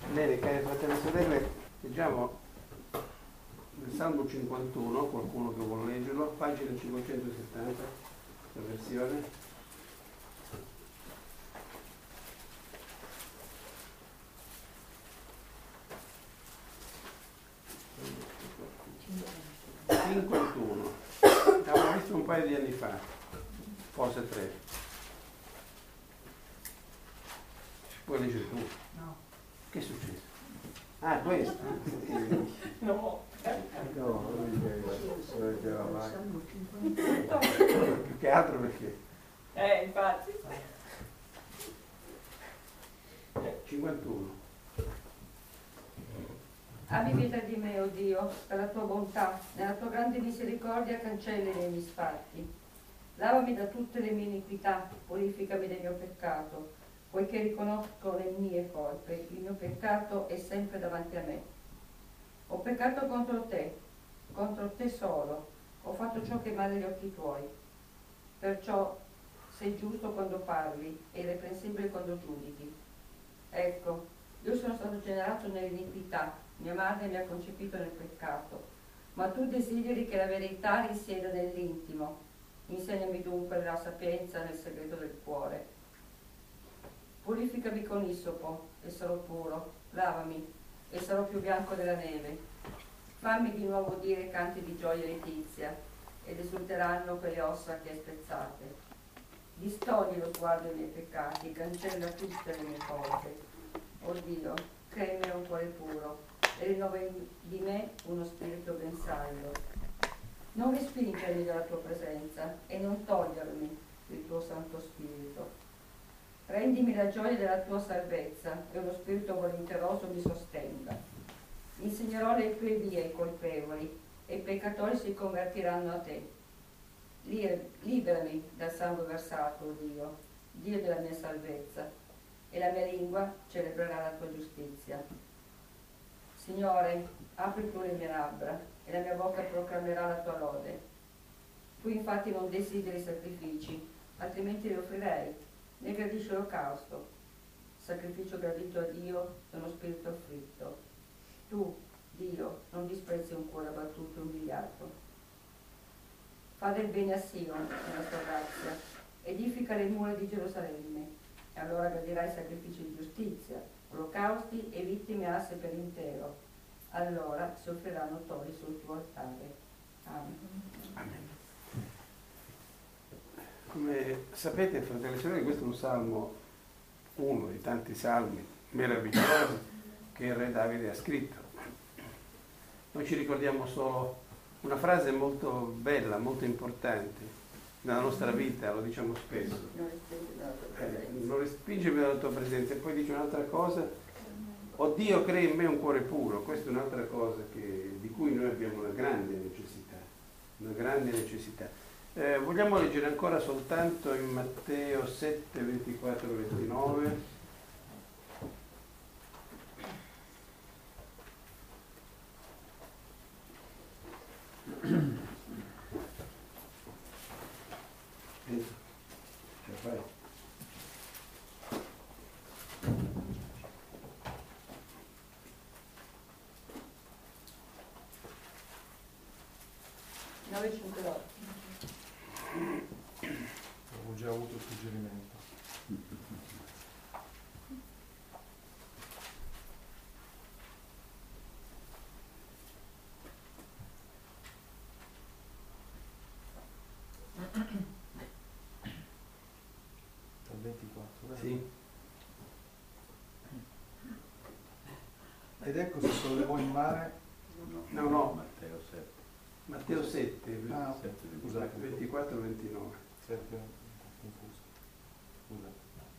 Bene, cari fratelli e sorelle, leggiamo il Salmo 51, qualcuno che vuole leggerlo, pagina 570, la versione. L'abbiamo visto un paio di anni fa, forse 3. Puoi leggere tu? No. Che è successo? Ah, questo? No. No, più che altro perché? Infatti. 51. Abbi pietà di me, o Dio, per la tua bontà, nella tua grande misericordia cancelli i miei misfatti. Lavami da tutte le mie iniquità, purificami del mio peccato, poiché riconosco le mie colpe, il mio peccato è sempre davanti a me. Ho peccato contro te solo, ho fatto ciò che è male agli occhi tuoi. Perciò sei giusto quando parli e irreprensibile quando giudichi. Ecco, io sono stato generato nell'iniquità, mia madre mi ha concepito nel peccato, ma tu desideri che la verità risieda nell'intimo. Insegnami dunque la sapienza nel segreto del cuore. Purificami con isopo e sarò puro, lavami e sarò più bianco della neve. Fammi di nuovo dire canti di gioia e letizia, ed esulteranno quelle ossa che hai spezzate. Distogli lo sguardo ai miei peccati, cancella tutte le mie colpe. O Dio, crea in me un cuore puro e rinnova di me uno spirito ben saldo. Non respingermi dalla tua presenza e non togliermi il tuo Santo Spirito. Rendimi la gioia della tua salvezza e uno spirito volenteroso mi sostenga. Insegnerò le tue vie ai colpevoli e i peccatori si convertiranno a te. Liberami dal sangue versato, o Dio, Dio della mia salvezza, e la mia lingua celebrerà la tua giustizia. Signore, apri tu le mie labbra e la mia bocca proclamerà la tua lode. Tu infatti non desideri sacrifici, altrimenti li offrirei, né gradisci l'olocausto. Sacrificio gradito a Dio è uno spirito afflitto. Tu, Dio, non disprezzi un cuore abbattuto e umiliato. Fa del bene a Sion nella tua grazia, edifica le mura di Gerusalemme, e allora gradirai sacrifici di giustizia, olocausti e vittime asse per intero. Allora si offriranno tori sul tuo altare. Amen. Amen. Come sapete, fratelli e sorelle, questo è un salmo, uno di tanti salmi meravigliosi che il re Davide ha scritto. Noi ci ricordiamo solo una frase molto bella, molto importante nella nostra vita, lo diciamo spesso. Non respingermi dalla tua presenza. E poi dice un'altra cosa: o Dio, crea in me un cuore puro. Questa è un'altra cosa di cui noi abbiamo una grande necessità. Una grande necessità. Vogliamo leggere ancora soltanto in Matteo 7, 24, 29. Avevo già avuto il suggerimento. Dal 24, vero? Sì. Ed ecco si sollevò in mare. No. Matteo 7. Matteo 7, Ah, 7, scusate, 24, 29. 7, confuso. Scusate.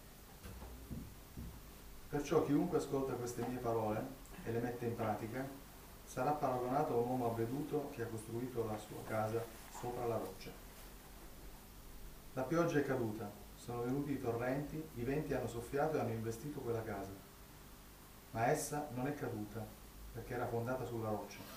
Perciò chiunque ascolta queste mie parole e le mette in pratica sarà paragonato a un uomo avveduto che ha costruito la sua casa sopra la roccia. La pioggia è caduta, sono venuti i torrenti, i venti hanno soffiato e hanno investito quella casa. Ma essa non è caduta, perché era fondata sulla roccia.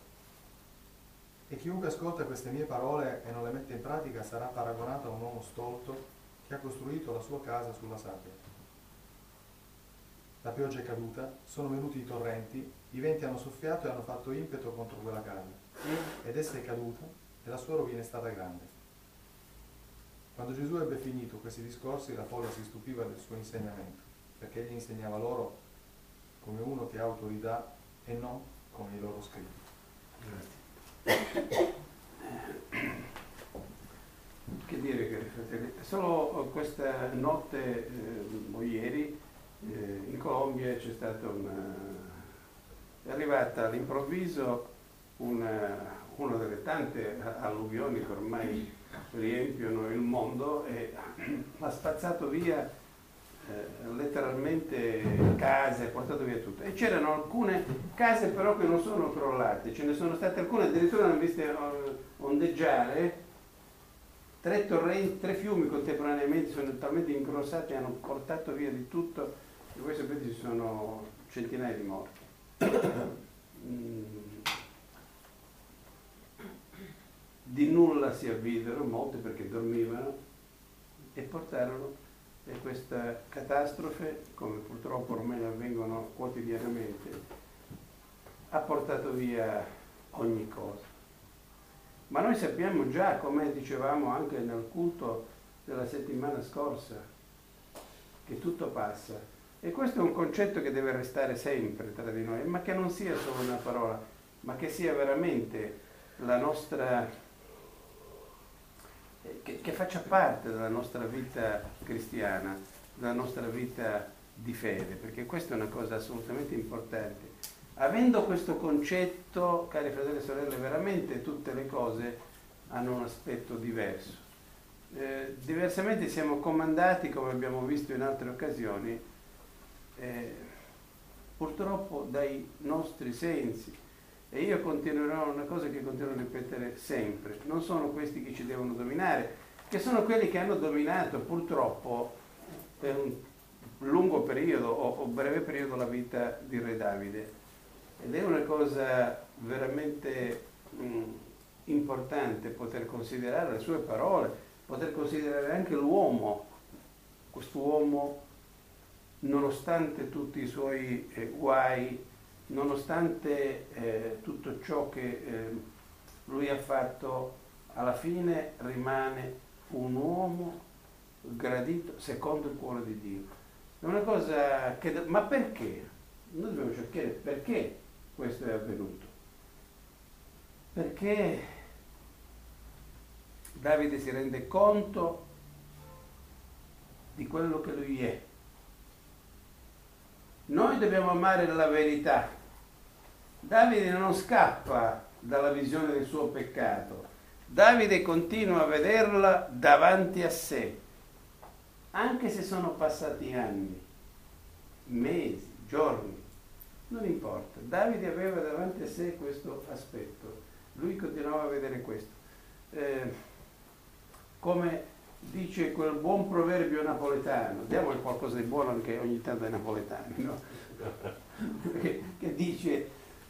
E chiunque ascolta queste mie parole e non le mette in pratica sarà paragonato a un uomo stolto che ha costruito la sua casa sulla sabbia. La pioggia è caduta, sono venuti i torrenti, i venti hanno soffiato e hanno fatto impeto contro quella casa, ed essa è caduta e la sua rovina è stata grande. Quando Gesù ebbe finito questi discorsi, la folla si stupiva del suo insegnamento, perché egli insegnava loro come uno che ha autorità e non come i loro scritti. Grazie. Che dire, cari fratelli, solo questa notte o ieri in Colombia c'è stata è arrivata all'improvviso una delle tante alluvioni che ormai riempiono il mondo e ha spazzato via letteralmente case, ha portato via tutto. E c'erano alcune case però che non sono crollate, ce ne sono state alcune, addirittura hanno viste ondeggiare. 3 torrenti, 3 fiumi contemporaneamente sono talmente ingrossati e hanno portato via di tutto, e voi sapete ci sono centinaia di morti. Di nulla si avvidero, molti perché dormivano, e portarono questa catastrofe, come purtroppo ormai avvengono quotidianamente, ha portato via ogni cosa. Ma noi sappiamo già, come dicevamo anche nel culto della settimana scorsa, che tutto passa. E questo è un concetto che deve restare sempre tra di noi, ma che non sia solo una parola, ma che sia veramente la nostra, che faccia parte della nostra vita cristiana, della nostra vita di fede, perché questa è una cosa assolutamente importante. Avendo questo concetto, cari fratelli e sorelle, veramente tutte le cose hanno un aspetto diverso. Diversamente siamo comandati, come abbiamo visto in altre occasioni, purtroppo dai nostri sensi. E io continuerò, una cosa che continuo a ripetere sempre, non sono questi che ci devono dominare, che sono quelli che hanno dominato purtroppo per un lungo periodo o breve periodo la vita di Re Davide. Ed è una cosa veramente importante poter considerare le sue parole, poter considerare anche l'uomo, quest'uomo, nonostante tutti i suoi guai, nonostante tutto ciò che lui ha fatto, alla fine rimane un uomo gradito secondo il cuore di Dio. È una cosa che... Ma perché? Noi dobbiamo cercare perché questo è avvenuto. Perché Davide si rende conto di quello che lui è. Noi dobbiamo amare la verità. Davide non scappa dalla visione del suo peccato. Davide continua a vederla davanti a sé, anche se sono passati anni, mesi, giorni. Non importa, Davide aveva davanti a sé questo aspetto, lui continuava a vedere questo. Come dice quel buon proverbio napoletano, diamogli qualcosa di buono anche ogni tanto ai napoletani, no? che dice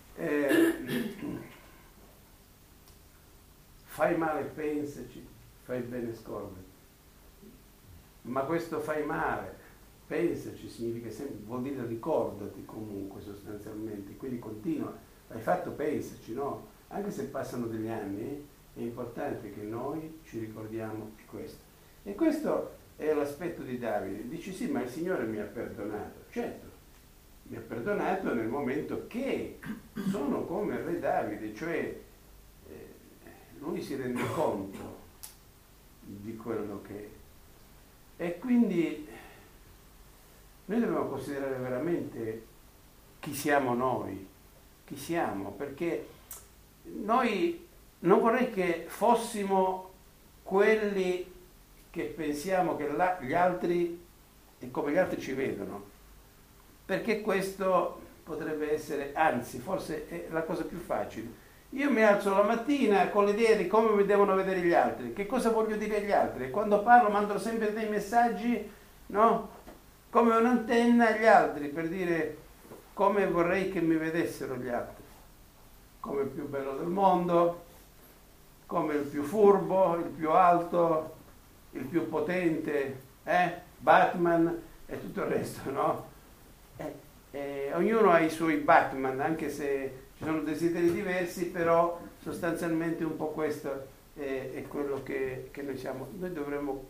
fai male pensaci, fai bene scordati. Ma questo fai male, pensaci, significa sempre, vuol dire ricordati comunque sostanzialmente, quindi continua, hai fatto pensaci, no? Anche se passano degli anni, è importante che noi ci ricordiamo di questo. E questo è l'aspetto di Davide. Dici sì, ma il Signore mi ha perdonato. Certo, mi ha perdonato nel momento che sono come il re Davide, cioè lui si rende conto di quello che è. E quindi noi dobbiamo considerare veramente chi siamo noi, chi siamo, perché noi non vorrei che fossimo quelli che pensiamo che gli altri e come gli altri ci vedono, perché questo potrebbe essere, anzi forse è la cosa più facile. Io mi alzo la mattina con l'idea di come mi devono vedere gli altri, che cosa voglio dire agli altri, e quando parlo mando sempre dei messaggi, no? Come un'antenna agli altri per dire come vorrei che mi vedessero gli altri, come il più bello del mondo, come il più furbo, il più alto, il più potente, Batman e tutto il resto, no? Ognuno ha i suoi Batman, anche se ci sono desideri diversi, però sostanzialmente un po' questo è quello che noi siamo. Noi dovremmo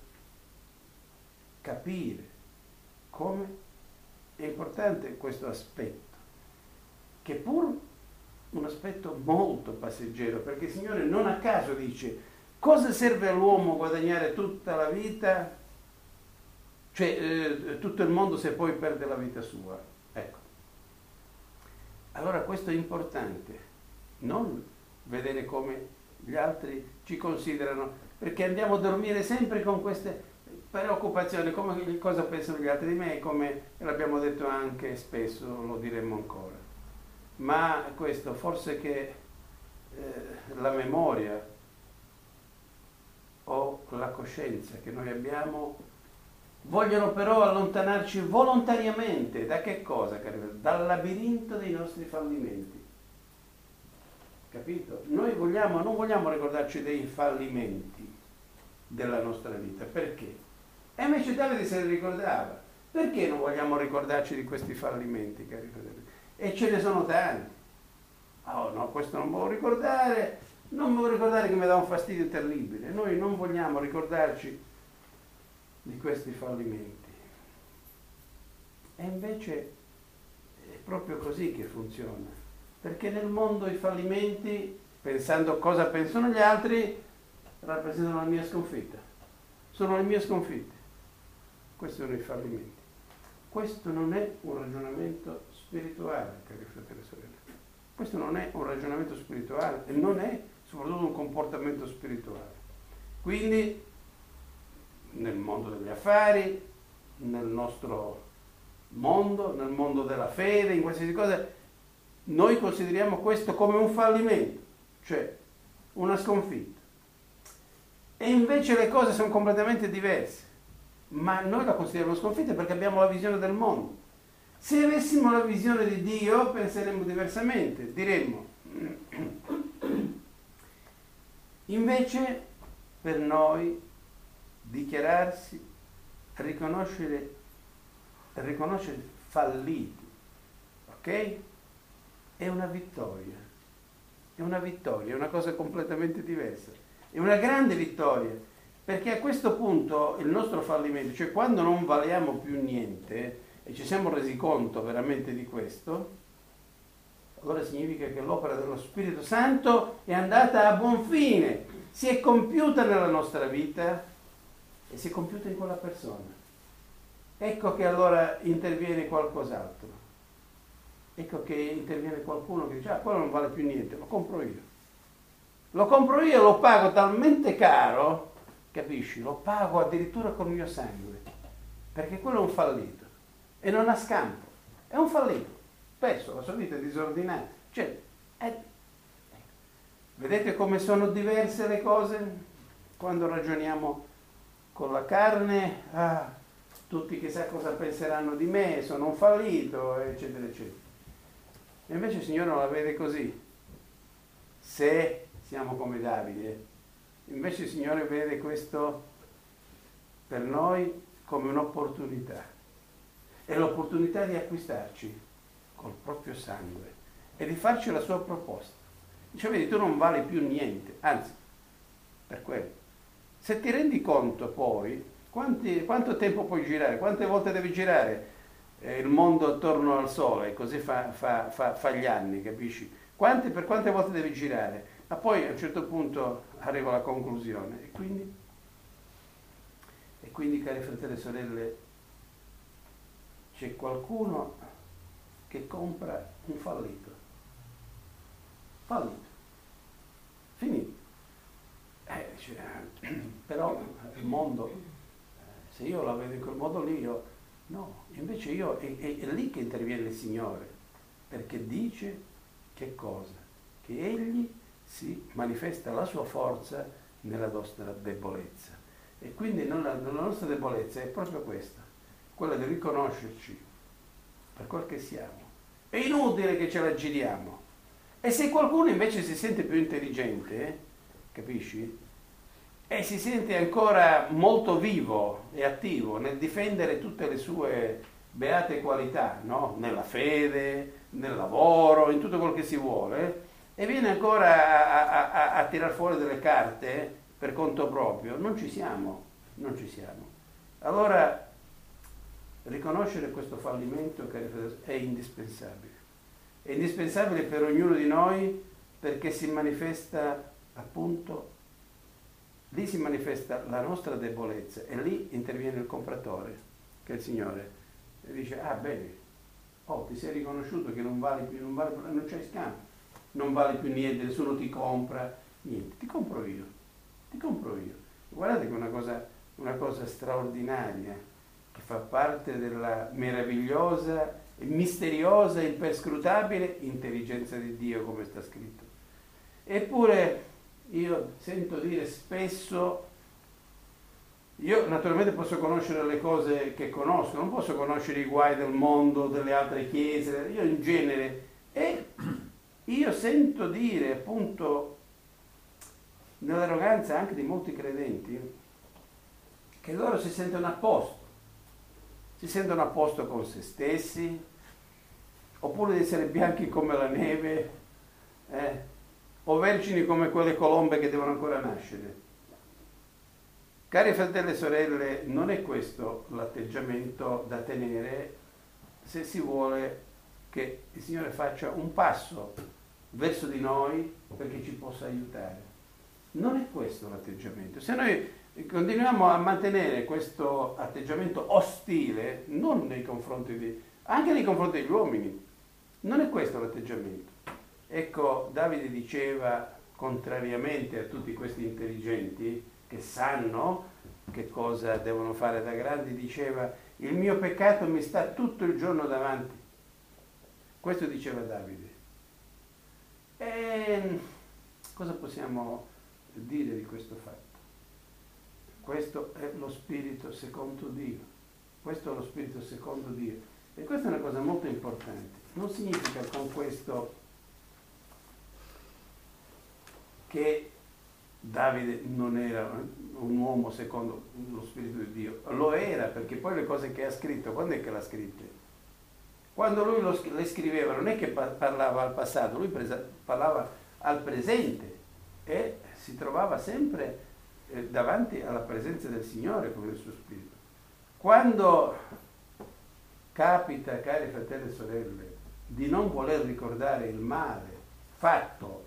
capire come è importante questo aspetto, che pur un aspetto molto passeggero, perché il Signore non a caso dice: cosa serve all'uomo guadagnare tutta la vita, cioè tutto il mondo, se poi perde la vita sua? Ecco. Allora questo è importante, non vedere come gli altri ci considerano, perché andiamo a dormire sempre con queste preoccupazioni, come cosa pensano gli altri di me, come l'abbiamo detto anche spesso, lo diremo ancora. Ma questo forse che la memoria o la coscienza che noi abbiamo vogliono però allontanarci volontariamente da che cosa, caro? Dal labirinto dei nostri fallimenti. Capito? Noi non vogliamo ricordarci dei fallimenti della nostra vita. Perché? E invece Davide se ne ricordava. Perché non vogliamo ricordarci di questi fallimenti, cari fratelli? E ce ne sono tanti. Oh no, questo non voglio ricordare, non voglio ricordare che mi dà un fastidio terribile. Noi non vogliamo ricordarci di questi fallimenti. E invece è proprio così che funziona. Perché nel mondo i fallimenti, pensando cosa pensano gli altri, rappresentano la mia sconfitta. Sono le mie sconfitte. Questi sono i fallimenti. Questo non è un ragionamento spirituale, cari fratelli e sorelle. Questo non è un ragionamento spirituale e non è soprattutto un comportamento spirituale. Quindi nel mondo degli affari, nel nostro mondo, nel mondo della fede, in qualsiasi cosa, noi consideriamo questo come un fallimento, cioè una sconfitta. E invece le cose sono completamente diverse, ma noi la consideriamo sconfitta perché abbiamo la visione del mondo. Se avessimo la visione di Dio penseremmo diversamente, diremmo invece per noi dichiararsi, riconoscere falliti, ok? È una vittoria, è una cosa completamente diversa, è una grande vittoria, perché a questo punto il nostro fallimento, cioè quando non valiamo più niente e ci siamo resi conto veramente di questo, allora significa che l'opera dello Spirito Santo è andata a buon fine, si è compiuta nella nostra vita e si è compiuta in quella persona. Ecco che allora interviene qualcos'altro. Ecco che interviene qualcuno che dice: ah, quello non vale più niente, lo compro io. Lo compro io, lo pago talmente caro, capisci? Lo pago addirittura col mio sangue, perché quello è un fallito e non ha scampo, è un fallito, perso, la sua vita è disordinata. Cioè, vedete come sono diverse le cose? Quando ragioniamo con la carne, tutti chissà cosa penseranno di me, sono un fallito, eccetera, eccetera. E invece il Signore non la vede così. Se siamo come Davide, invece il Signore vede questo per noi come un'opportunità. È l'opportunità di acquistarci col proprio sangue e di farci la sua proposta. Dice: vedi, tu non vali più niente, anzi, per quello. Se ti rendi conto poi, quanto tempo puoi girare, quante volte devi girare il mondo attorno al sole, così fa gli anni, capisci? Per quante volte devi girare? Ma poi a un certo punto arriva alla conclusione. E quindi, cari fratelli e sorelle, c'è qualcuno che compra un fallito. Fallito. Finito. Però il mondo, se io la vedo in quel modo lì, no, invece è lì che interviene il Signore, perché dice che cosa? Che Egli si manifesta la sua forza nella nostra debolezza. E quindi nella nostra debolezza è proprio questa, quella di riconoscerci per quel che siamo. È inutile che ce la giriamo. E se qualcuno invece si sente più intelligente, capisci? E si sente ancora molto vivo e attivo nel difendere tutte le sue beate qualità, no? Nella fede, nel lavoro, in tutto quello che si vuole, e viene ancora a tirar fuori delle carte per conto proprio. Non ci siamo. Allora, riconoscere questo fallimento, cari fratelli, è indispensabile. È indispensabile per ognuno di noi, perché si manifesta, appunto, lì si manifesta la nostra debolezza e lì interviene il compratore, che è il Signore, e dice: ah bene, ti sei riconosciuto che non c'hai scambio, non vale più niente, nessuno ti compra, niente, ti compro io. Guardate che è una cosa straordinaria, che fa parte della meravigliosa, misteriosa, imperscrutabile intelligenza di Dio, come sta scritto. Eppure io sento dire spesso, io naturalmente posso conoscere le cose che conosco, non posso conoscere i guai del mondo, delle altre chiese, io in genere, e io sento dire, appunto, nell'arroganza anche di molti credenti, che loro si sentono a posto con se stessi, oppure di essere bianchi come la neve, o vergini come quelle colombe che devono ancora nascere. Cari fratelli e sorelle, non è questo l'atteggiamento da tenere se si vuole che il Signore faccia un passo verso di noi perché ci possa aiutare. Non è questo l'atteggiamento. Se noi continuiamo a mantenere questo atteggiamento ostile, non nei confronti anche nei confronti degli uomini, non è questo l'atteggiamento. Ecco, Davide diceva, contrariamente a tutti questi intelligenti che sanno che cosa devono fare da grandi, diceva: il mio peccato mi sta tutto il giorno davanti. Questo diceva Davide. E cosa possiamo dire di questo fatto? Questo è lo spirito secondo Dio. Questo è lo spirito secondo Dio. E questa è una cosa molto importante. Non significa con questo che Davide non era un uomo secondo lo spirito di Dio. Lo era, perché poi le cose che ha scritto, quando è che l'ha scritte? Quando lui le scriveva, non è che parlava al passato, lui parlava al presente e si trovava sempre davanti alla presenza del Signore con il suo spirito. Quando capita, cari fratelli e sorelle, di non voler ricordare il male fatto,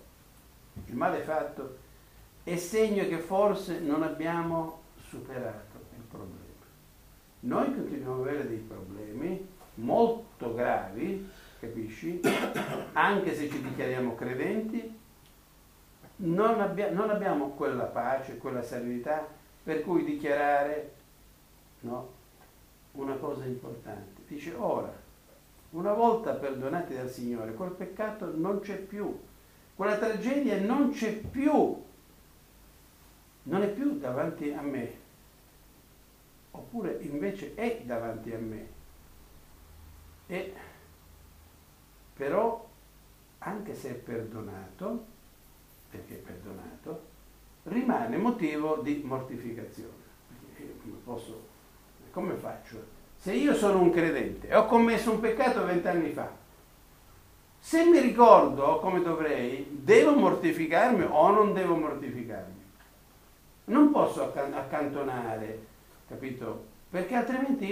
è segno che forse non abbiamo superato il problema. Noi continuiamo ad avere dei problemi molto gravi, capisci? Anche se ci dichiariamo credenti, non abbiamo quella pace, quella serenità per cui dichiarare, no, una cosa importante. Dice: ora, una volta perdonati dal Signore, quel peccato non c'è più, quella tragedia non c'è più, non è più davanti a me, oppure invece è davanti a me. E però, anche se è perdonato, perché è perdonato, rimane motivo di mortificazione. Come faccio? Se io sono un credente e ho commesso un peccato 20 anni fa, se mi ricordo come dovrei, devo mortificarmi o non devo mortificarmi? Non posso accantonare, capito? Perché altrimenti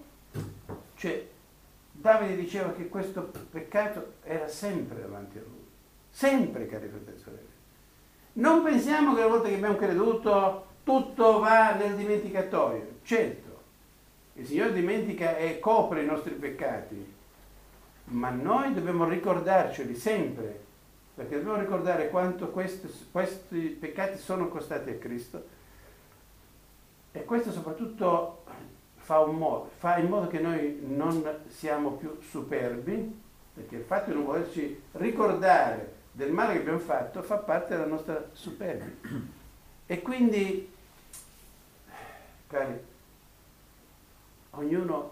Davide diceva che questo peccato era sempre davanti a lui. Sempre, cari fratelli e sorelle. Non pensiamo che una volta che abbiamo creduto tutto va nel dimenticatoio. Certo, il Signore dimentica e copre i nostri peccati, ma noi dobbiamo ricordarceli sempre, perché dobbiamo ricordare quanto questi peccati sono costati a Cristo, e questo soprattutto fa in modo che noi non siamo più superbi, perché il fatto di non volerci ricordare del male che abbiamo fatto fa parte della nostra superbia. E quindi, cari, ognuno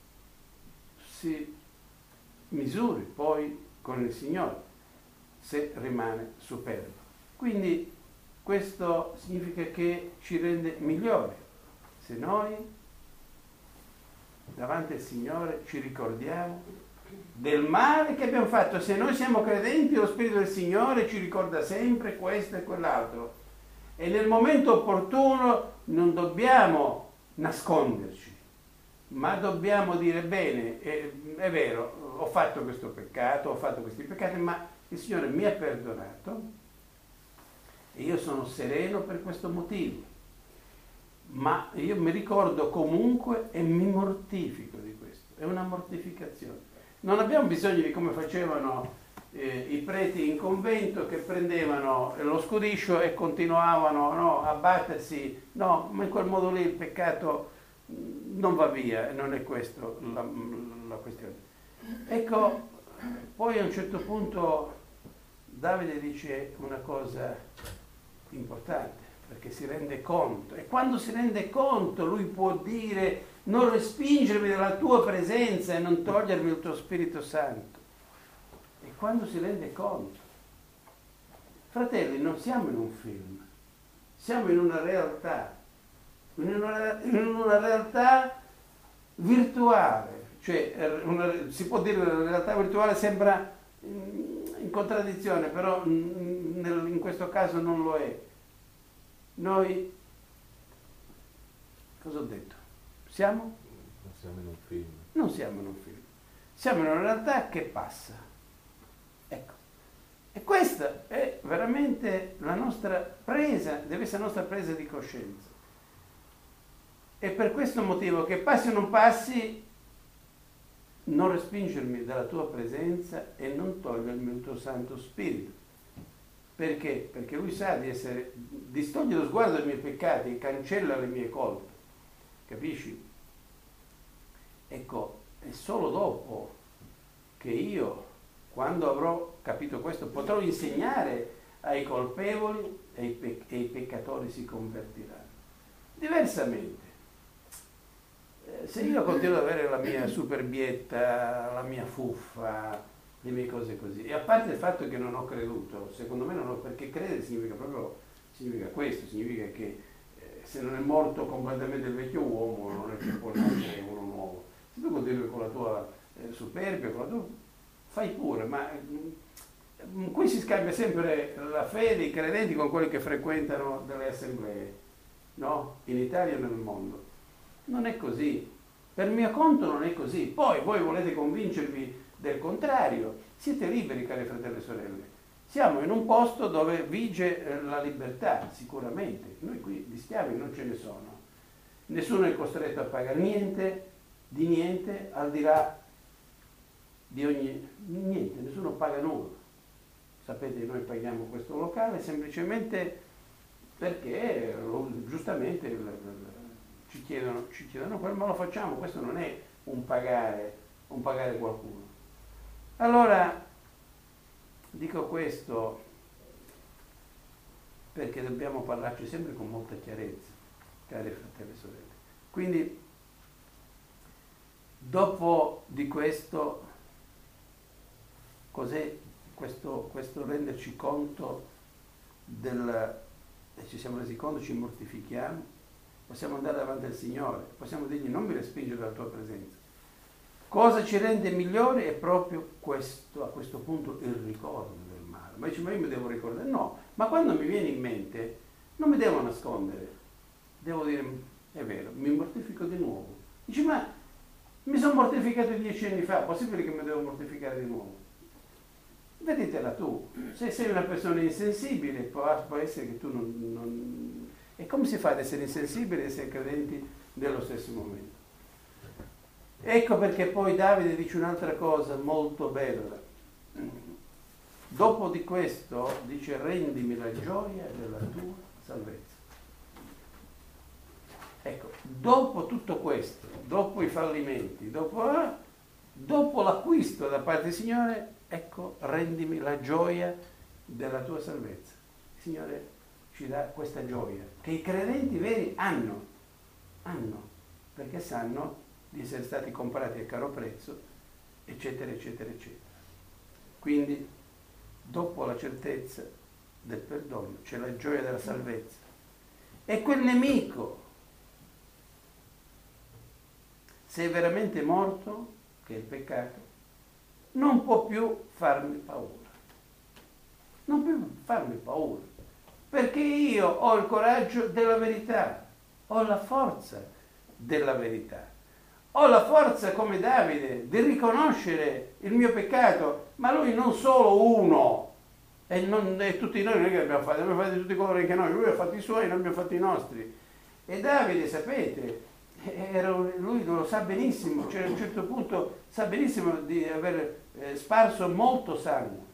si misuri poi con il Signore se rimane superbo. Quindi questo significa che ci rende migliori se noi davanti al Signore ci ricordiamo del male che abbiamo fatto. Se noi siamo credenti, lo Spirito del Signore ci ricorda sempre questo e quell'altro. E nel momento opportuno non dobbiamo nasconderci, ma dobbiamo dire bene, è vero, ho fatto questo peccato, ho fatto questi peccati, ma il Signore mi ha perdonato e io sono sereno per questo motivo. Ma io mi ricordo comunque e mi mortifico di questo. È una mortificazione. Non abbiamo bisogno di come facevano i preti in convento, che prendevano lo scudiscio e continuavano a battersi. No, ma in quel modo lì il peccato non va via, non è questo la questione. Ecco, poi a un certo punto Davide dice una cosa importante, perché si rende conto, e quando si rende conto lui può dire: non respingermi dalla tua presenza e non togliermi il tuo Spirito Santo. E quando si rende conto, fratelli, non siamo in un film, siamo in una realtà, in una realtà virtuale, cioè si può dire che la realtà virtuale sembra in contraddizione, però in questo caso non lo è. Noi, cosa ho detto? Siamo? Non siamo in un film. Non siamo in un film. Siamo in una realtà che passa. Ecco. E questa è veramente la nostra presa, deve essere la nostra presa di coscienza. E per questo motivo, che passi o non passi, non respingermi dalla tua presenza e non togliermi il tuo Santo Spirito. Perché? Perché lui sa di distoglie lo sguardo dai miei peccati e cancella le mie colpe. Capisci? Ecco, è solo dopo che io, quando avrò capito questo, potrò insegnare ai colpevoli e i peccatori si convertiranno. Diversamente, se io continuo ad avere la mia superbietta, la mia fuffa, le mie cose così, e a parte il fatto che non ho creduto, secondo me non ho, perché credere significa questo, significa che se non è morto completamente il vecchio uomo non è che può nascere uno nuovo. Se tu continui con la tua superbia, con la tua, fai pure, ma qui si scambia sempre la fede, i credenti, con quelli che frequentano delle assemblee, no? In Italia e nel mondo. Non è così, per mio conto non è così. Poi voi volete convincervi del contrario, siete liberi, cari fratelli e sorelle. Siamo in un posto dove vige la libertà, sicuramente. Noi qui di schiavi non ce ne sono. Nessuno è costretto a pagare niente, di niente, al di là di ogni... niente, nessuno paga nulla. Sapete, noi paghiamo questo locale semplicemente perché giustamente ci chiedono quello, ma lo facciamo, questo non è un pagare qualcuno. Allora, dico questo perché dobbiamo parlarci sempre con molta chiarezza, cari fratelli e sorelle. Quindi, dopo di questo, cos'è questo renderci conto e ci siamo resi conto, ci mortifichiamo, possiamo andare davanti al Signore, possiamo dirgli: non mi respingere dalla tua presenza. Cosa ci rende migliori è proprio questo, a questo punto, il ricordo del male. Ma dice: ma io mi devo ricordare? No, ma quando mi viene in mente non mi devo nascondere, devo dire: è vero, mi mortifico di nuovo. Dice: ma mi sono mortificato 10 anni fa, possibile che mi devo mortificare di nuovo? Vedetela tu, se sei una persona insensibile può essere che tu non... E come si fa ad essere insensibili e essere credenti nello stesso momento? Ecco perché poi Davide dice un'altra cosa molto bella. Dopo di questo dice: rendimi la gioia della tua salvezza. Ecco, dopo tutto questo, dopo i fallimenti, dopo l'acquisto da parte del Signore, ecco, rendimi la gioia della tua salvezza. Il Signore ci dà questa gioia che i credenti veri hanno, perché sanno di essere stati comprati a caro prezzo, eccetera, eccetera, eccetera. Quindi, dopo la certezza del perdono, c'è la gioia della salvezza. E quel nemico se è veramente morto, che è il peccato, non può più farmi paura. Non può più farmi paura. Perché io ho il coraggio della verità, ho la forza della verità. Ho la forza come Davide di riconoscere il mio peccato, ma lui non solo uno, e tutti noi non è che abbiamo fatto tutti coloro che noi, lui ha fatto i suoi, noi abbiamo fatto i nostri. E Davide, sapete, lui lo sa benissimo, cioè a un certo punto sa benissimo di aver sparso molto sangue.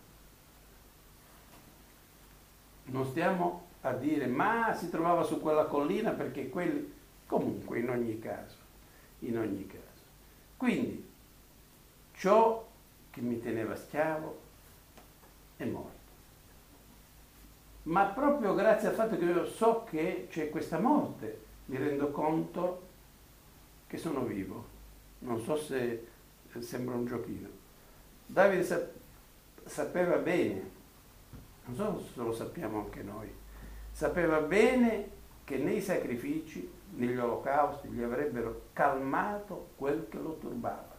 Non stiamo a dire, ma si trovava su quella collina perché quelli, comunque in ogni caso. Quindi, ciò che mi teneva schiavo è morto. Ma proprio grazie al fatto che io so che c'è questa morte, mi rendo conto che sono vivo. Non so se sembra un giochino. Davide sapeva bene, non so se lo sappiamo anche noi, sapeva bene che nei sacrifici, negli olocausti, gli avrebbero calmato quel che lo turbava.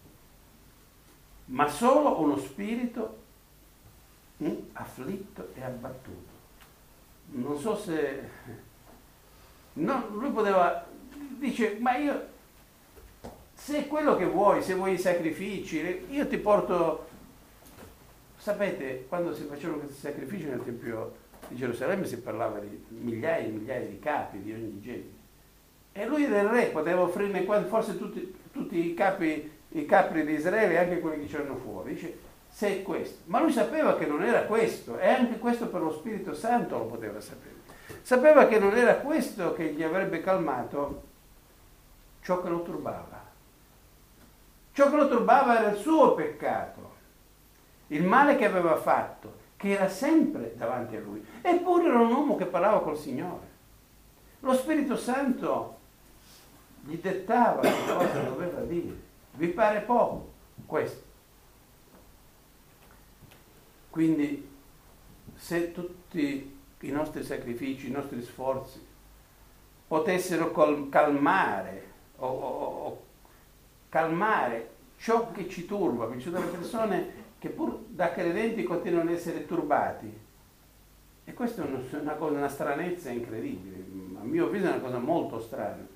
Ma solo uno spirito afflitto e abbattuto. Non so se... No, lui poteva... Dice, ma io... Se è quello che vuoi, se vuoi i sacrifici, io ti porto... Sapete, quando si facevano questi sacrifici nel Tempio di Gerusalemme si parlava di migliaia e migliaia di capi di ogni genere. E lui era il re, poteva offrirne forse tutti i capri di Israele e anche quelli che c'erano fuori. Dice, se è questo. Ma lui sapeva che non era questo, e anche questo per lo Spirito Santo lo poteva sapere. Sapeva che non era questo che gli avrebbe calmato ciò che lo turbava. Ciò che lo turbava era il suo peccato, il male che aveva fatto, che era sempre davanti a lui. Eppure era un uomo che parlava col Signore. Lo Spirito Santo gli dettava che cosa doveva dire. Vi pare poco questo? Quindi, se tutti i nostri sacrifici, i nostri sforzi potessero calmare calmare ciò che ci turba, perché ci sono delle persone che pur da credenti continuano ad essere turbati. E questa è una stranezza incredibile, a mio avviso è una cosa molto strana.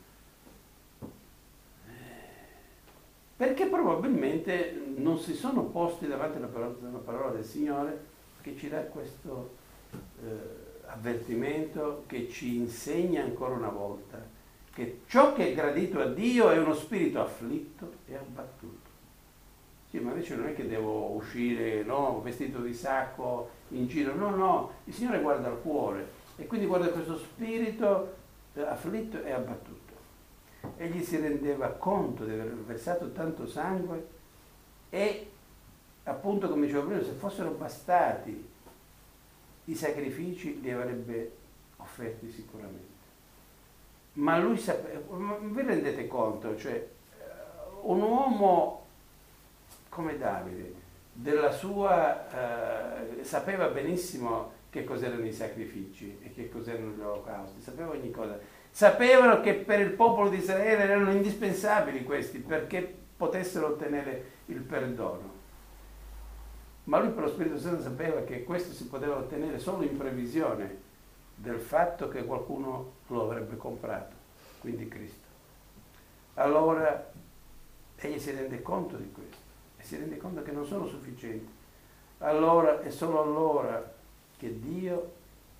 Perché probabilmente non si sono posti davanti alla parola del Signore che ci dà questo avvertimento, che ci insegna ancora una volta che ciò che è gradito a Dio è uno spirito afflitto e abbattuto. Sì, ma invece non è che devo uscire, no, vestito di sacco in giro, no, il Signore guarda al cuore e quindi guarda questo spirito afflitto e abbattuto. Egli si rendeva conto di aver versato tanto sangue e, appunto, come dicevo prima, se fossero bastati i sacrifici li avrebbe offerti sicuramente. Ma lui sapeva, vi rendete conto, cioè un uomo come Davide, della sua, sapeva benissimo che cos'erano i sacrifici e che cos'erano gli olocausti, sapeva ogni cosa. Sapevano che per il popolo di Israele erano indispensabili questi perché potessero ottenere il perdono. Ma lui per lo Spirito Santo sapeva che questo si poteva ottenere solo in previsione del fatto che qualcuno lo avrebbe comprato, quindi Cristo. Allora egli si rende conto di questo e si rende conto che non sono sufficienti. Allora è solo allora che Dio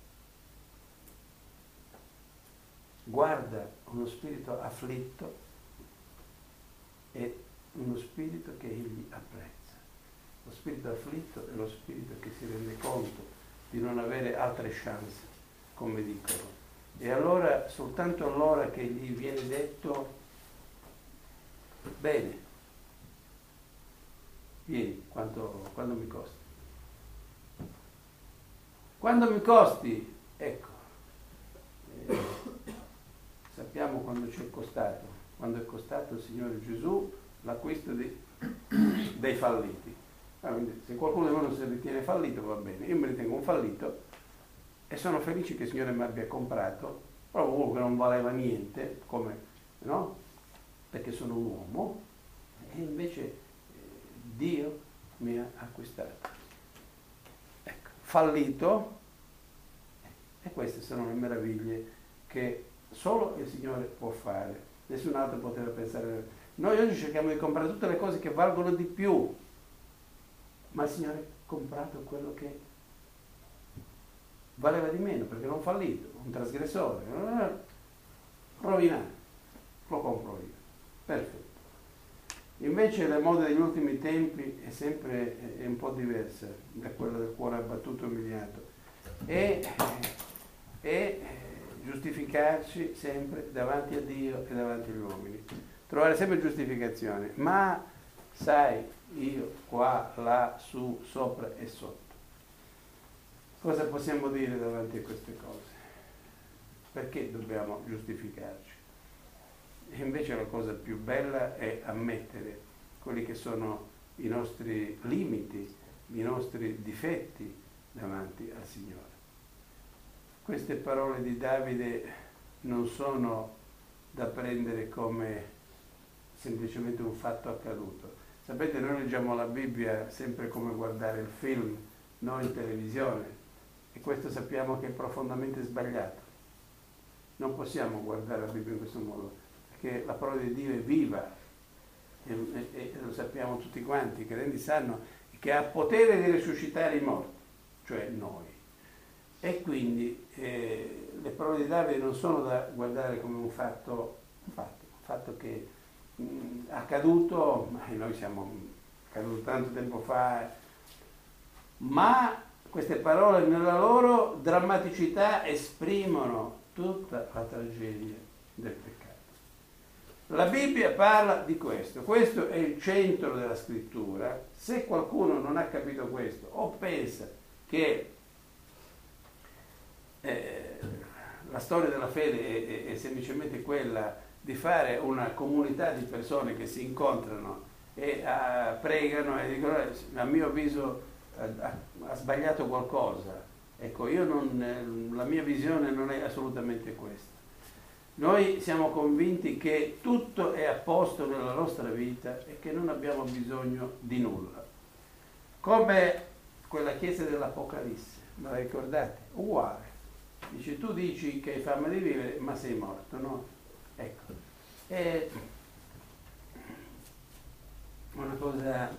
guarda uno spirito afflitto e uno spirito che egli apprezza. Lo spirito afflitto è lo spirito che si rende conto di non avere altre chance, come dicono. E allora, soltanto allora che gli viene detto, bene, vieni, quando mi costi. Quando mi costi, ecco, sappiamo quando ci è costato, quando è costato il Signore Gesù l'acquisto dei falliti. Quindi, se qualcuno di voi non si ritiene fallito, va bene, io mi ritengo un fallito e sono felice che il Signore mi abbia comprato, proprio uno che non valeva niente, come, no? perché sono un uomo, e invece Dio mi ha acquistato. Ecco, fallito, e queste sono le meraviglie che solo il Signore può fare, nessun altro poteva pensare. Noi oggi cerchiamo di comprare tutte le cose che valgono di più, ma il Signore ha comprato quello che valeva di meno, perché non fallito, un trasgressore, rovinato, lo compro io, perfetto. Invece la moda degli ultimi tempi è sempre un po' diversa da quella del cuore abbattuto e umiliato, e giustificarci sempre davanti a Dio e davanti agli uomini, trovare sempre giustificazione, ma sai, io qua, là, su, sopra e sotto. Cosa possiamo dire davanti a queste cose? Perché dobbiamo giustificarci? E invece la cosa più bella è ammettere quelli che sono i nostri limiti, i nostri difetti davanti al Signore. Queste parole di Davide non sono da prendere come semplicemente un fatto accaduto. Sapete, noi leggiamo la Bibbia sempre come guardare il film, non in televisione, e questo sappiamo che è profondamente sbagliato. Non possiamo guardare la Bibbia in questo modo, perché la parola di Dio è viva, e lo sappiamo tutti quanti, i credenti sanno che ha potere di risuscitare i morti, cioè noi. E quindi le parole di Davide non sono da guardare come un fatto che è accaduto, ma noi siamo accaduto tanto tempo fa, ma queste parole nella loro drammaticità esprimono tutta la tragedia del peccato. La Bibbia parla di questo è il centro della scrittura. Se qualcuno non ha capito questo o pensa che la storia della fede è semplicemente quella di fare una comunità di persone che si incontrano e pregano e dicono a mio avviso ha sbagliato qualcosa. Ecco, la mia visione non è assolutamente questa. Noi siamo convinti che tutto è a posto nella nostra vita e che non abbiamo bisogno di nulla. Come quella chiesa dell'Apocalisse, me la ricordate? Uguale. Dice, tu dici che hai fame di vivere, ma sei morto, no? Ecco. È una cosa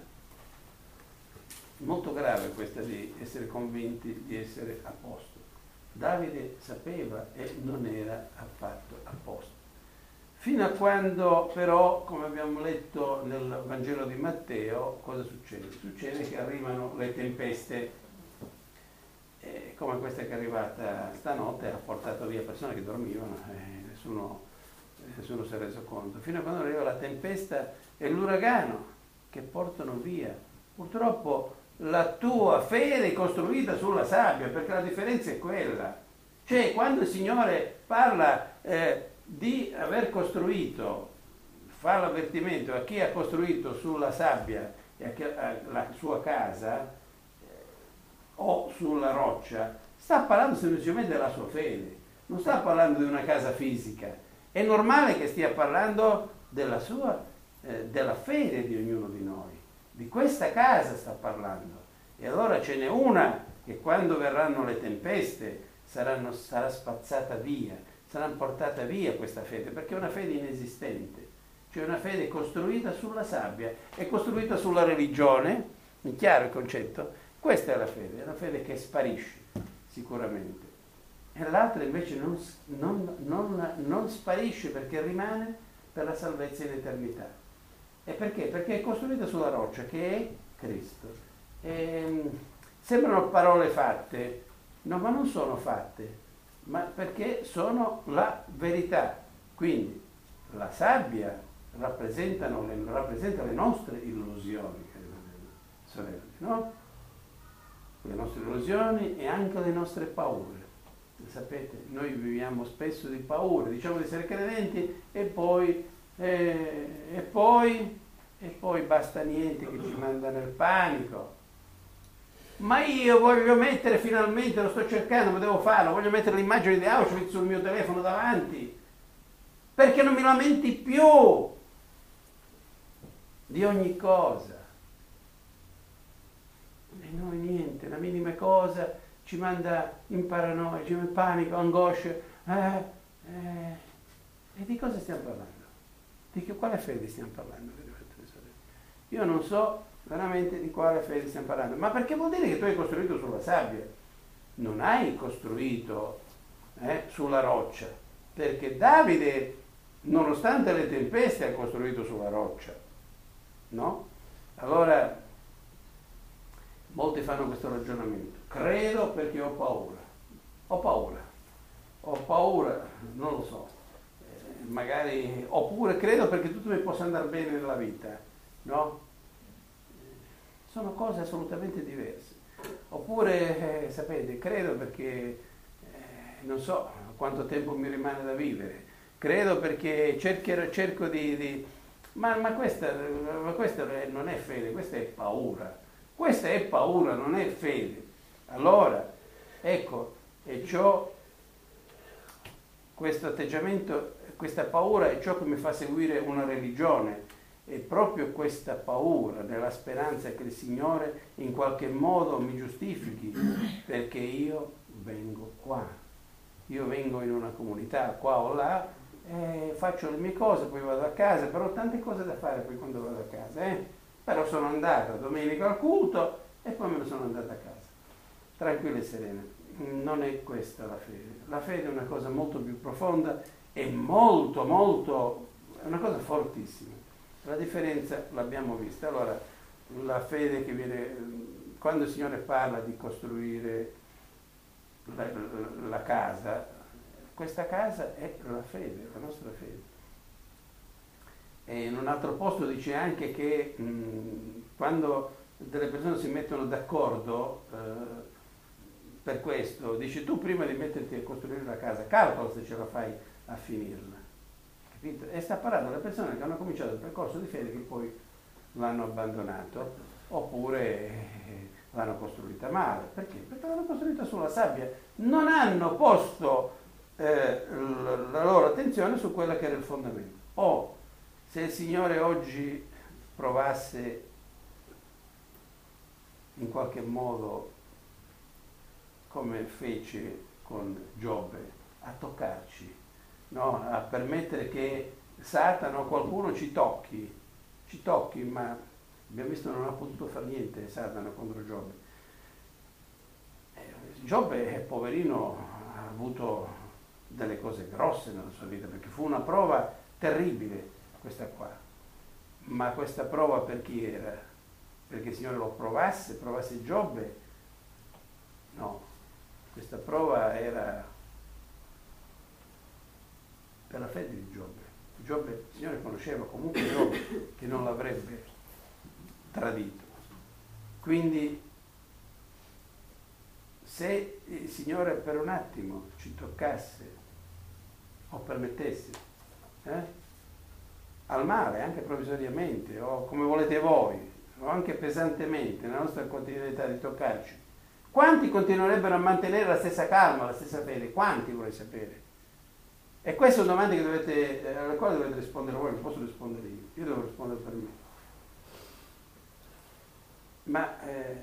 molto grave questa di essere convinti di essere a posto. Davide sapeva e non era affatto a posto. Fino a quando però, come abbiamo letto nel Vangelo di Matteo, cosa succede? Succede che arrivano le tempeste, come questa che è arrivata stanotte, ha portato via persone che dormivano e nessuno si è reso conto. Fino a quando arriva la tempesta e l'uragano che portano via. Purtroppo la tua fede è costruita sulla sabbia, perché la differenza è quella. Cioè, quando il Signore parla di aver costruito, fa l'avvertimento a chi ha costruito sulla sabbia e a chi la sua casa o sulla roccia, sta parlando semplicemente della sua fede, non sta parlando di una casa fisica. È normale che stia parlando della fede di ognuno di noi. Di questa casa sta parlando. E allora ce n'è una che quando verranno le tempeste sarà spazzata via, sarà portata via questa fede, perché è una fede inesistente, cioè una fede costruita sulla sabbia, è costruita sulla religione, è chiaro il concetto? Questa è una fede che sparisce sicuramente. E l'altra invece non sparisce perché rimane per la salvezza in eternità. E perché? Perché è costruita sulla roccia che è Cristo. Sembrano parole fatte, no, ma non sono fatte, ma perché sono la verità. Quindi la sabbia rappresenta le nostre illusioni, sorelle, no? Le nostre illusioni e anche le nostre paure. Sapete, noi viviamo spesso di paure, diciamo di essere credenti e poi basta niente che ci manda nel panico. Ma io voglio mettere finalmente, lo sto cercando, ma devo farlo, voglio mettere l'immagine di Auschwitz sul mio telefono davanti, perché non mi lamenti più, di ogni cosa. E noi niente, la minima cosa ci manda in paranoia, ci manda in panico, angoscia. E di cosa stiamo parlando? Di quale fede stiamo parlando? Io non so veramente di quale fede stiamo parlando, ma perché vuol dire che tu hai costruito sulla sabbia, non hai costruito sulla roccia, perché Davide, nonostante le tempeste, ha costruito sulla roccia, no? Allora, molti fanno questo ragionamento, credo perché ho paura, non lo so, magari, oppure credo perché tutto mi possa andare bene nella vita, no? Sono cose assolutamente diverse. Oppure, sapete, credo perché non so quanto tempo mi rimane da vivere, credo perché cerco di... Ma questa non è fede, questa è paura. Questa è paura, non è fede. Allora, ecco, e ciò, questo atteggiamento, questa paura è ciò che mi fa seguire una religione. E proprio questa paura nella speranza che il Signore in qualche modo mi giustifichi, perché io vengo qua, io vengo in una comunità qua o là, faccio le mie cose, poi vado a casa, però ho tante cose da fare poi quando vado a casa, però sono andata domenica al culto e poi me ne sono andata a casa, tranquilla e serena. Non è questa la fede. La fede è una cosa molto più profonda e molto, è una cosa fortissima. La differenza l'abbiamo vista. Allora, la fede che viene, quando il Signore parla di costruire la casa, questa casa è la fede, la nostra fede. E in un altro posto dice anche che quando delle persone si mettono d'accordo per questo, dice tu prima di metterti a costruire la casa, calcola se ce la fai a finirla. E sta parlando delle persone che hanno cominciato il percorso di fede che poi l'hanno abbandonato oppure l'hanno costruita male. Perché? Perché l'hanno costruita sulla sabbia. Non hanno posto la loro attenzione su quella che era il fondamento. Se il Signore oggi provasse in qualche modo, come fece con Giobbe, a toccarci, no, a permettere che Satana o qualcuno ci tocchi, ma abbiamo visto non ha potuto fare niente Satana contro Giobbe. Giobbe, poverino, ha avuto delle cose grosse nella sua vita, perché fu una prova terribile questa qua, ma questa prova per chi era? Perché il Signore lo provasse Giobbe? No, questa prova era per la fede di Giobbe. Giobbe, il Signore conosceva comunque Giobbe che non l'avrebbe tradito. Quindi se il Signore per un attimo ci toccasse o permettesse al male, anche provvisoriamente o come volete voi, o anche pesantemente nella nostra quotidianità di toccarci, quanti continuerebbero a mantenere la stessa calma, la stessa fede? Quanti, vorrei sapere? E queste sono domande alle quali dovete rispondere voi, non posso rispondere io devo rispondere per me. Ma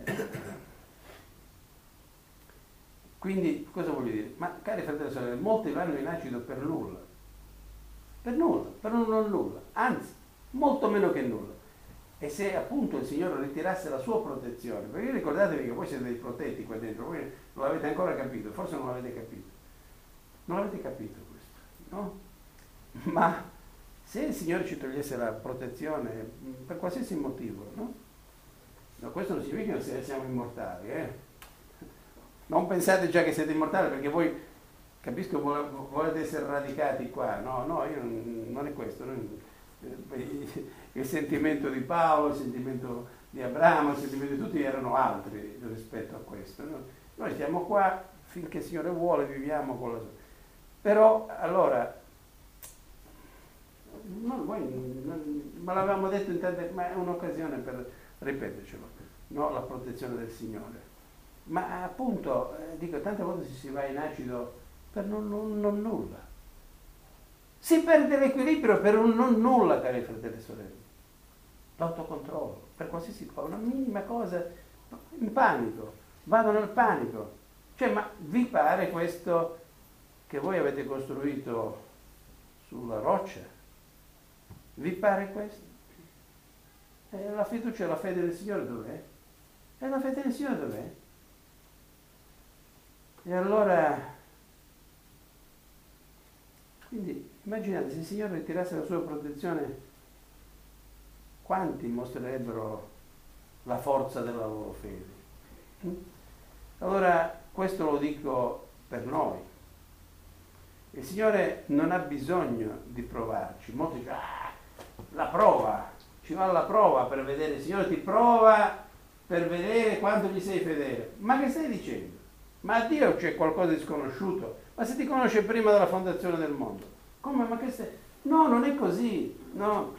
quindi cosa voglio dire? Ma cari fratelli e sorelle, molti vanno in acido per nulla, per non nulla, anzi, molto meno che nulla. E se appunto il Signore ritirasse la sua protezione, perché ricordatevi che voi siete dei protetti qua dentro, voi non l'avete ancora capito, forse non l'avete capito. Non l'avete capito questo, no? Ma se il Signore ci togliesse la protezione per qualsiasi motivo, no? No, questo non significa che siamo immortali, Non pensate già che siete immortali perché voi, capisco, volete essere radicati qua, no, io non è questo. Il sentimento di Paolo, il sentimento di Abramo, il sentimento di tutti erano altri rispetto a questo. No? Noi stiamo qua finché il Signore vuole, viviamo con la sua. Però allora, ma l'avevamo detto in tante, ma è un'occasione per ripetercelo, no? La protezione del Signore. Ma appunto, dico, tante volte si va in acido per non nulla. Si perde l'equilibrio per un non nulla, cari fratelli e sorelle. l'autocontrollo, per qualsiasi cosa, una minima cosa, in panico, vado nel panico. Cioè, ma vi pare questo che voi avete costruito sulla roccia? Vi pare questo? La fiducia e la fede del Signore dov'è? E la fede del Signore dov'è? E allora, quindi immaginate se il Signore ritirasse la sua protezione, quanti mostrerebbero la forza della loro fede? Allora, questo lo dico per noi. Il Signore non ha bisogno di provarci. Molti dicono, la prova, ci va la prova per vedere, il Signore ti prova per vedere quanto gli sei fedele. Ma che stai dicendo? Ma a Dio c'è qualcosa di sconosciuto? Ma se ti conosce prima della fondazione del mondo? Come? Ma che stai? No, non è così, no.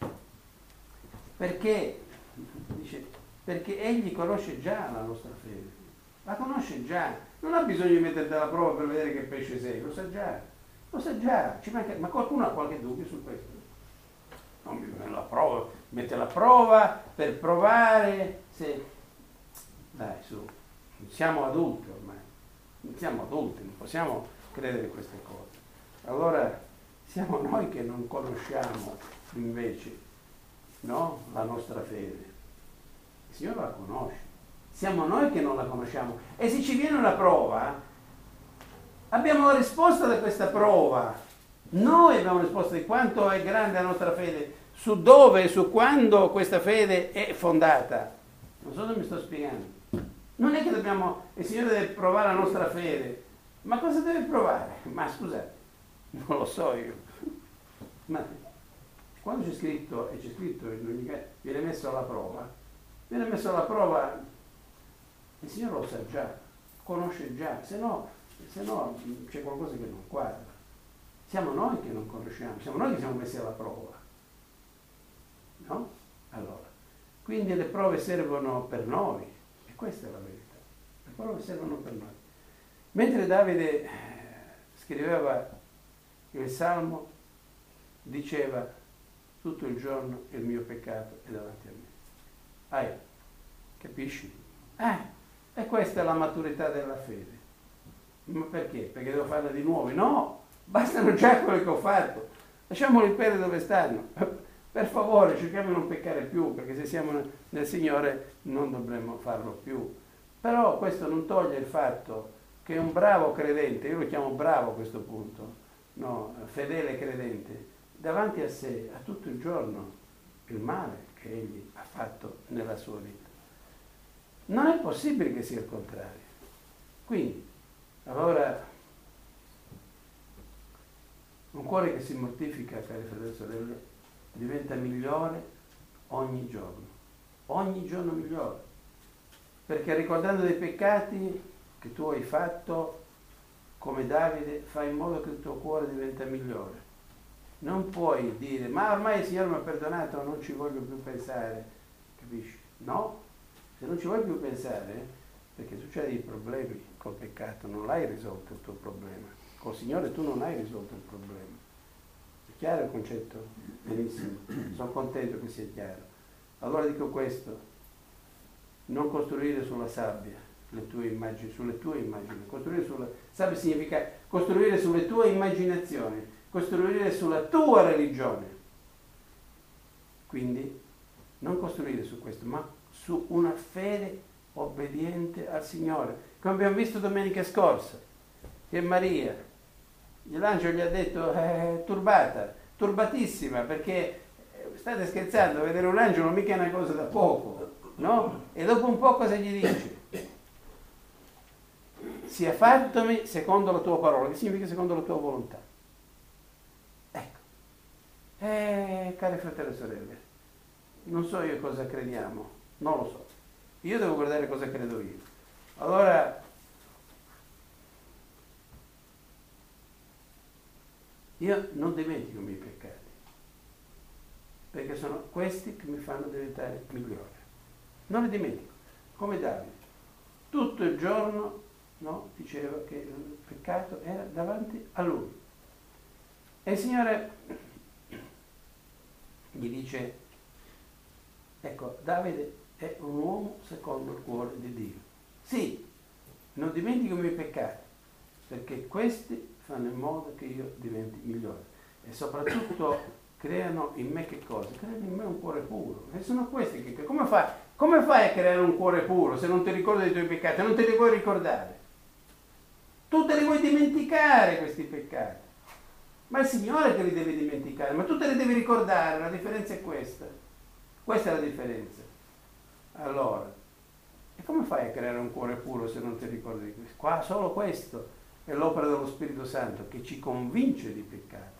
Perché? Dice, perché Egli conosce già la nostra fede. La conosce già. Non ha bisogno di metterti alla prova per vedere che pesce sei, lo sa già. Lo sa già. Ci manca... Ma qualcuno ha qualche dubbio su questo? Non mi la prova, mette la prova per provare se... Dai, su. Siamo adulti ormai, siamo adulti, non possiamo credere queste cose. Allora siamo noi che non conosciamo invece, no? La nostra fede. Il Signore la conosce, siamo noi che non la conosciamo. E se ci viene una prova, abbiamo la risposta da questa prova. Noi abbiamo la risposta di quanto è grande la nostra fede, su dove e su quando questa fede è fondata. Non so se mi sto spiegando. Non è che dobbiamo, il Signore deve provare la nostra fede. Ma cosa deve provare? Ma scusate, non lo so io. Ma quando c'è scritto, e c'è scritto in ogni caso, viene messo alla prova, il Signore lo sa già, conosce già, se no c'è qualcosa che non quadra. Siamo noi che non conosciamo, siamo noi che siamo messi alla prova. No? Allora, quindi le prove servono per noi. Questa è la verità, le prove servono per noi. Mentre Davide scriveva il Salmo, diceva tutto il giorno il mio peccato è davanti a me. Capisci? E questa è la maturità della fede. Ma perché? Perché devo farla di nuovo? No, bastano già quello che ho fatto. Lasciamoli perdere dove stanno. Per favore, cerchiamo di non peccare più, perché se siamo nel Signore non dovremmo farlo più. Però questo non toglie il fatto che un bravo credente, io lo chiamo bravo a questo punto, no, fedele credente, davanti a sé ha tutto il giorno il male che egli ha fatto nella sua vita. Non è possibile che sia il contrario. Quindi, allora, un cuore che si mortifica, cari fratelli e sorelle, diventa migliore ogni giorno migliore, perché ricordando dei peccati che tu hai fatto, come Davide, fai in modo che il tuo cuore diventa migliore. Non puoi dire, ma ormai il Signore mi ha perdonato, non ci voglio più pensare, capisci? No, se non ci vuoi più pensare, perché tu c'hai dei problemi col peccato, non l'hai risolto il tuo problema, col Signore tu non hai risolto il problema. Chiaro il concetto? Benissimo, sono contento che sia chiaro. Allora dico questo, non costruire sulla sabbia le tue immagini, sulle tue immagini. Costruire sulla sabbia significa costruire sulle tue immaginazioni, costruire sulla tua religione. Quindi non costruire su questo, ma su una fede obbediente al Signore. Come abbiamo visto domenica scorsa, che Maria, l'angelo gli ha detto turbatissima, perché state scherzando, vedere un angelo mica è una cosa da poco, no? E dopo un po' cosa gli dice? Sia fattomi secondo la tua parola, che significa secondo la tua volontà. Ecco, cari fratelli e sorelle, non so io cosa crediamo, non lo so, io devo guardare cosa credo io. Allora, io non dimentico i miei peccati, perché sono questi che mi fanno diventare migliore. Non li dimentico, come Davide. Tutto il giorno, no, diceva che il peccato era davanti a lui. E il Signore gli dice, Ecco, Davide è un uomo secondo il cuore di Dio. Sì, non dimentico i miei peccati, perché questi fanno in modo che io diventi migliore. E soprattutto creano in me che cosa? Creano in me un cuore puro. E sono questi che... Come fai a creare un cuore puro se non ti ricordi dei tuoi peccati? Non te li vuoi ricordare. Tu te li vuoi dimenticare questi peccati. Ma è il Signore che li deve dimenticare, ma tu te li devi ricordare, la differenza è questa. Questa è la differenza. Allora, e come fai a creare un cuore puro se non ti ricordi di questo? Qua solo questo è l'opera dello Spirito Santo che ci convince di peccato.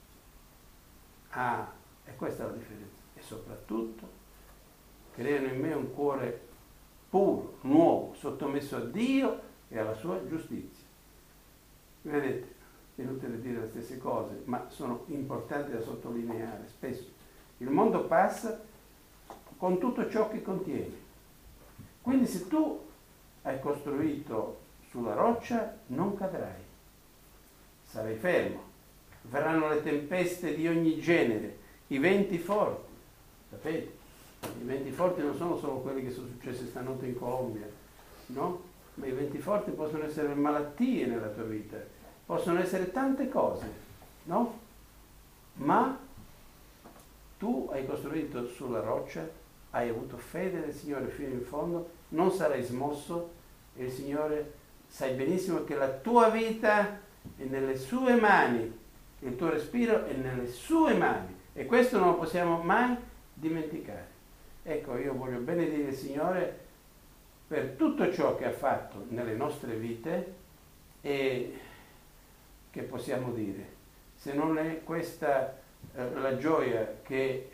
Ah, e questa è la differenza. E soprattutto creano in me un cuore puro, nuovo, sottomesso a Dio e alla sua giustizia. Vedete, è inutile dire le stesse cose, ma sono importanti da sottolineare spesso. Il mondo passa con tutto ciò che contiene. Quindi se tu hai costruito sulla roccia, non cadrai. Sarai fermo. Verranno le tempeste di ogni genere, i venti forti. Sapete? I venti forti non sono solo quelli che sono successi stanotte in Colombia, no? Ma i venti forti possono essere malattie nella tua vita, possono essere tante cose, no? Ma tu hai costruito sulla roccia, hai avuto fede nel Signore fino in fondo, non sarai smosso e il Signore, sai benissimo che la tua vita è nelle sue mani, il tuo respiro è nelle sue mani e questo non lo possiamo mai dimenticare. Ecco, io voglio benedire il Signore per tutto ciò che ha fatto nelle nostre vite e che possiamo dire, se non è questa la gioia che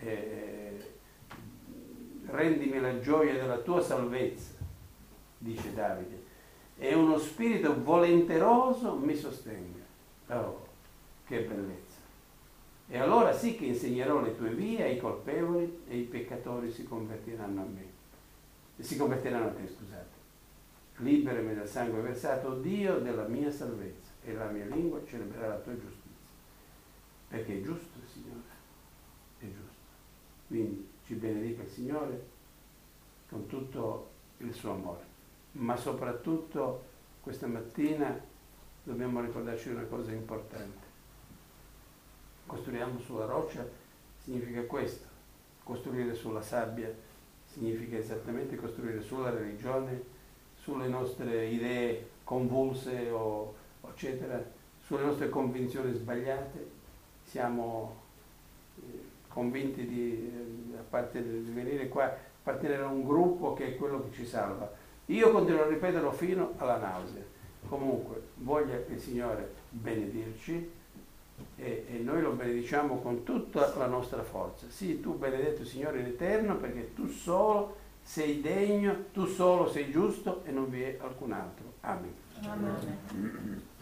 rendimi la gioia della tua salvezza, dice Davide, e uno spirito volenteroso mi sostenga. Oh, che bellezza! E allora sì che insegnerò le tue vie ai colpevoli e i peccatori si convertiranno a me. Si convertiranno a te, scusate. Liberami dal sangue versato, oh Dio, della mia salvezza, e la mia lingua celebrerà la tua giustizia. Perché è giusto il Signore, è giusto. Quindi ci benedica il Signore con tutto il suo amore. Ma soprattutto questa mattina dobbiamo ricordarci una cosa importante. Costruiamo sulla roccia significa questo, costruire sulla sabbia significa esattamente costruire sulla religione, sulle nostre idee convulse o eccetera, sulle nostre convinzioni sbagliate. Siamo convinti di venire qua, appartenere a un gruppo che è quello che ci salva. Io continuo a ripeterlo fino alla nausea. Comunque, voglia il Signore benedirci e noi lo benediciamo con tutta la nostra forza. Sì, tu benedetto Signore in eterno, perché tu solo sei degno, tu solo sei giusto e non vi è alcun altro. Amen. Amen.